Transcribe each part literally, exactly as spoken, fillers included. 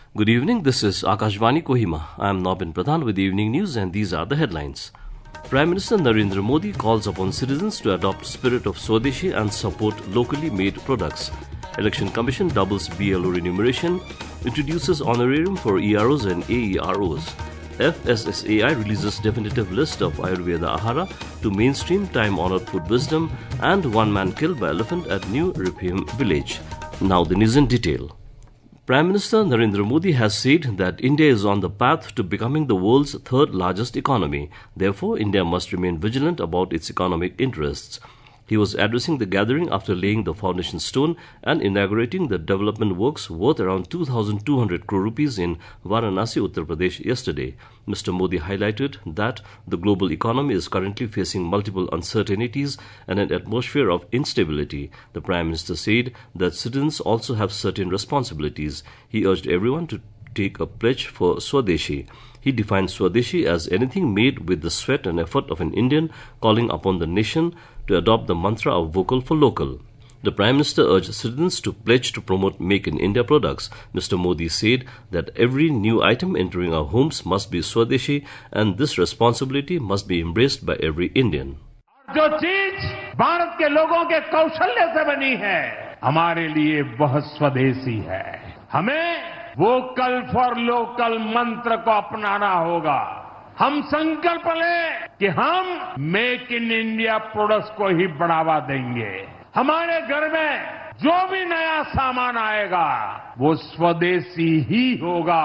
Good evening, this is Akashvani Kohima. I am Nobin Pradhan with the evening news and these are the headlines. Prime Minister Narendra Modi calls upon citizens to adopt spirit of Swadeshi and support locally made products. Election Commission doubles B L O remuneration, introduces honorarium for E R Os and A E R Os. F S S A I releases definitive list of Ayurveda Ahara to mainstream time-honored food wisdom, and one man killed by elephant at New Ripim village. Now the news in detail. Prime Minister Narendra Modi has said that India is on the path to becoming the world's third largest economy. Therefore, India must remain vigilant about its economic interests. He was addressing the gathering after laying the foundation stone and inaugurating the development works worth around two thousand two hundred crore rupees in Varanasi, Uttar Pradesh yesterday. Mister Modi highlighted that the global economy is currently facing multiple uncertainties and an atmosphere of instability. The Prime Minister said that citizens also have certain responsibilities. He urged everyone to take a pledge for Swadeshi. He defined Swadeshi as anything made with the sweat and effort of an Indian, calling upon the nation to adopt the mantra of vocal for local. The Prime Minister urged citizens to pledge to promote Make in India products. Mister Modi said that every new item entering our homes must be Swadeshi and this responsibility must be embraced by every Indian. जो चीज भारत के लोगों के कौशल्य से बनी है, हमारे लिए बहुत स्वदेशी है. हमें वोकल फॉर लोकल मंत्र को अपनाना होगा. हम संकल्प लें कि हम मेक इन इंडिया प्रोडक्ट्स को ही बढ़ावा देंगे. हमारे घर में जो भी नया सामान आएगा वो स्वदेशी ही होगा.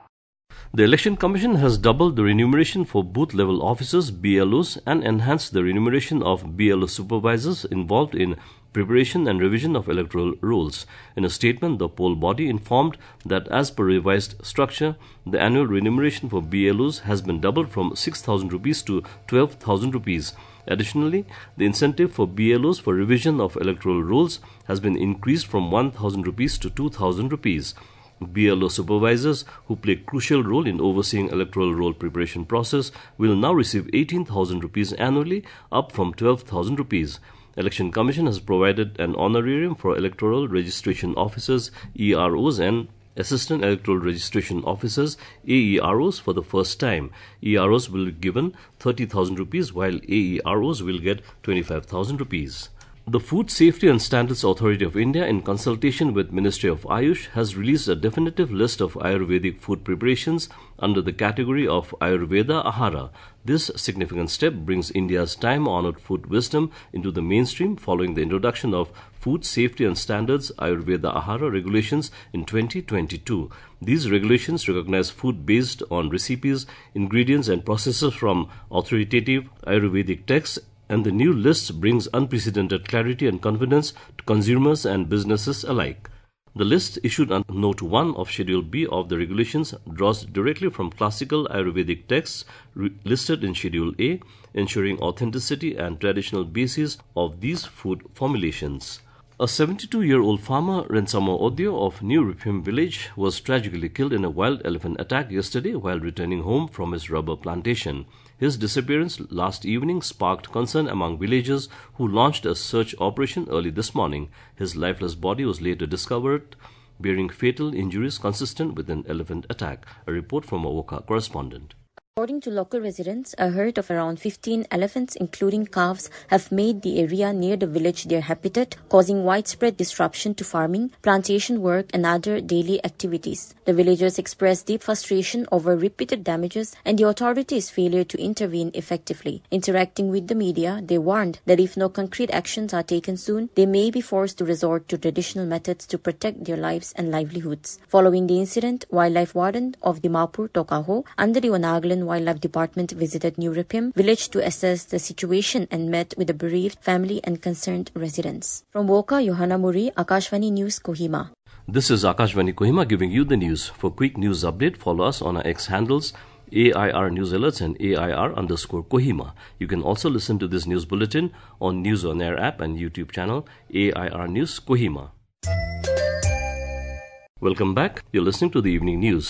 The Election Commission has doubled the remuneration for booth-level officers, B L Os, and enhanced the remuneration of B L O supervisors involved in preparation and revision of electoral rolls. In a statement, the poll body informed that as per revised structure, the annual remuneration for B L Os has been doubled from six thousand rupees to twelve thousand rupees. Additionally, the incentive for B L Os for revision of electoral rolls has been increased from one thousand rupees to two thousand rupees. B L O supervisors, who play a crucial role in overseeing electoral roll preparation process, will now receive eighteen thousand rupees annually, up from twelve thousand rupees. Election Commission has provided an honorarium for electoral registration officers, E R Os, and Assistant Electoral Registration Officers, A E R Os, for the first time. E R Os will be given thirty thousand rupees, while A E R Os will get twenty-five thousand rupees. The Food Safety and Standards Authority of India, in consultation with Ministry of Ayush, has released a definitive list of Ayurvedic food preparations under the category of Ayurveda Ahara. This significant step brings India's time-honored food wisdom into the mainstream following the introduction of Food Safety and Standards Ayurveda Ahara regulations in twenty twenty-two. These regulations recognize food based on recipes, ingredients and processes from authoritative Ayurvedic texts, and the new list brings unprecedented clarity and confidence to consumers and businesses alike. The list, issued under Note one of Schedule B of the regulations, draws directly from classical Ayurvedic texts re- listed in Schedule A, ensuring authenticity and traditional basis of these food formulations. A seventy-two-year-old farmer, Rensamo Odio of New Ripim village, was tragically killed in a wild elephant attack yesterday while returning home from his rubber plantation. His disappearance last evening sparked concern among villagers who launched a search operation early this morning. His lifeless body was later discovered bearing fatal injuries consistent with an elephant attack. A report from a Woka correspondent. According to local residents, a herd of around fifteen elephants, including calves, have made the area near the village their habitat, causing widespread disruption to farming, plantation work, and other daily activities. The villagers expressed deep frustration over repeated damages and the authorities' failure to intervene effectively. Interacting with the media, they warned that if no concrete actions are taken soon, they may be forced to resort to traditional methods to protect their lives and livelihoods. Following the incident, Wildlife Warden of Dimapur, Tokaho, under the Onagalan Wildlife Department, visited New Ripim village to assess the situation and met with the bereaved family and concerned residents. From Woka, Johanna Muri, Akashvani News, Kohima. This is Akashvani Kohima giving you the news. For quick news update, follow us on our X handles, A I R News Alerts and A I R underscore Kohima. You can also listen to this news bulletin on News On Air app and YouTube channel A I R News Kohima. Welcome back. You're listening to the evening news.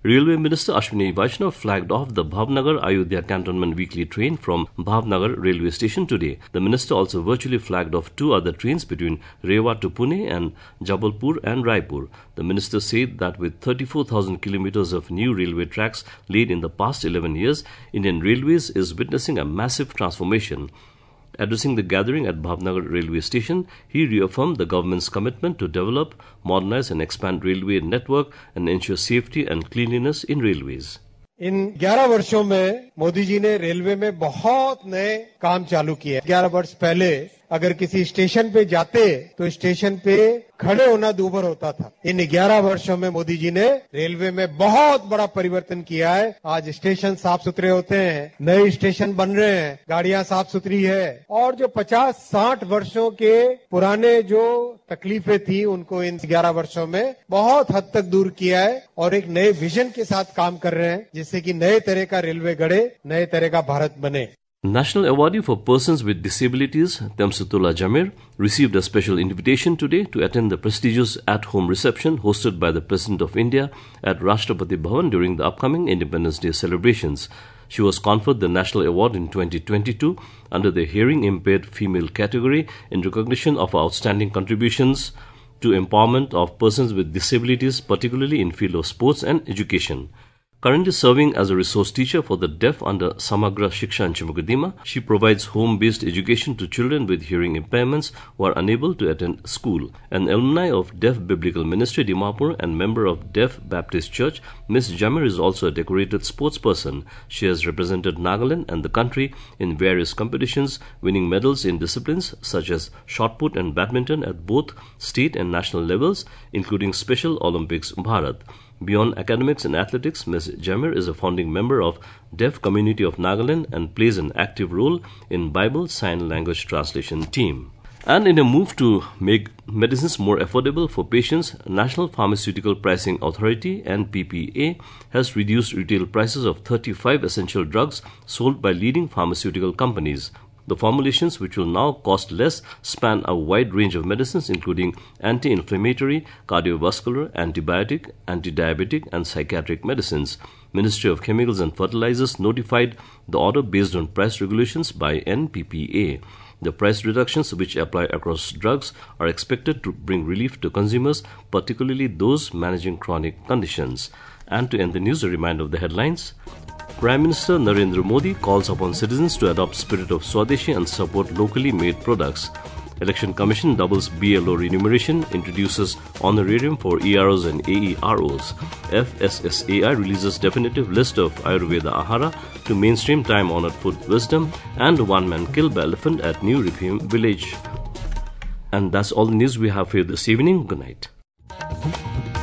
Railway Minister Ashwini Vaishnav flagged off the Bhavnagar Ayodhya Cantonment weekly train from Bhavnagar railway station today. The minister also virtually flagged off two other trains between Rewa to Pune and Jabalpur and Raipur. The minister said that with thirty-four thousand kilometers of new railway tracks laid in the past eleven years, Indian Railways is witnessing a massive transformation. Addressing the gathering at Bhavnagar railway station, he reaffirmed the government's commitment to develop, modernize and expand railway network and ensure safety and cleanliness in railways. इन ग्यारह वर्षों में मोदी जी ने railway में बहुत नए काम चालू किए। ग्यारह वर्ष पहले अगर किसी स्टेशन पे जाते तो स्टेशन पे खड़े होना दूभर होता था। इन ग्यारह वर्षों में मोदी जी ने रेलवे में बहुत बड़ा परिवर्तन किया है। आज स्टेशन साफ सुथरे होते हैं, नए स्टेशन बन रहे हैं, गाड़ियां साफ सुथरी है और जो पचास साठ वर्षों के पुराने जो तकलीफें थी उनको इन ग्यारह वर्षों में बहुत हद तक दूर किया है और एक नए विजन के साथ काम कर रहे हैं जिससे कि नए तरह का रेलवे गढ़े, नए तरह का भारत बने। National Awardee for Persons with Disabilities, Temsutullah Jamir, received a special invitation today to attend the prestigious at-home reception hosted by the President of India at Rashtrapati Bhavan during the upcoming Independence Day celebrations. She was conferred the National Award in twenty twenty-two under the Hearing Impaired Female category in recognition of outstanding contributions to empowerment of persons with disabilities, particularly in field of sports and education. Currently serving as a resource teacher for the deaf under Samagra Shiksha in Chimugadima, she provides home-based education to children with hearing impairments who are unable to attend school. An alumni of Deaf Biblical Ministry, Dimapur, and member of Deaf Baptist Church, Miss Jamir is also a decorated sports person. She has represented Nagaland and the country in various competitions, winning medals in disciplines such as shot put and badminton at both state and national levels, including Special Olympics Bharat. Beyond academics and athletics, Miz Jamir is a founding member of Deaf Community of Nagaland and plays an active role in Bible Sign Language Translation team. And in a move to make medicines more affordable for patients, National Pharmaceutical Pricing Authority (N P P A) has reduced retail prices of thirty-five essential drugs sold by leading pharmaceutical companies. The formulations, which will now cost less, span a wide range of medicines including anti-inflammatory, cardiovascular, antibiotic, anti-diabetic and psychiatric medicines. Ministry of Chemicals and Fertilizers notified the order based on price regulations by N P P A. The price reductions which apply across drugs are expected to bring relief to consumers, particularly those managing chronic conditions. And to end the news, a reminder of the headlines. Prime Minister Narendra Modi calls upon citizens to adopt spirit of Swadeshi and support locally made products. Election Commission doubles B L O remuneration, introduces honorarium for E R Os and A E R Os. F S S A I releases definitive list of Ayurveda Ahara to mainstream time-honored food wisdom, and one man killed by elephant at New Ripim village. And that's all the news we have for you this evening. Good night.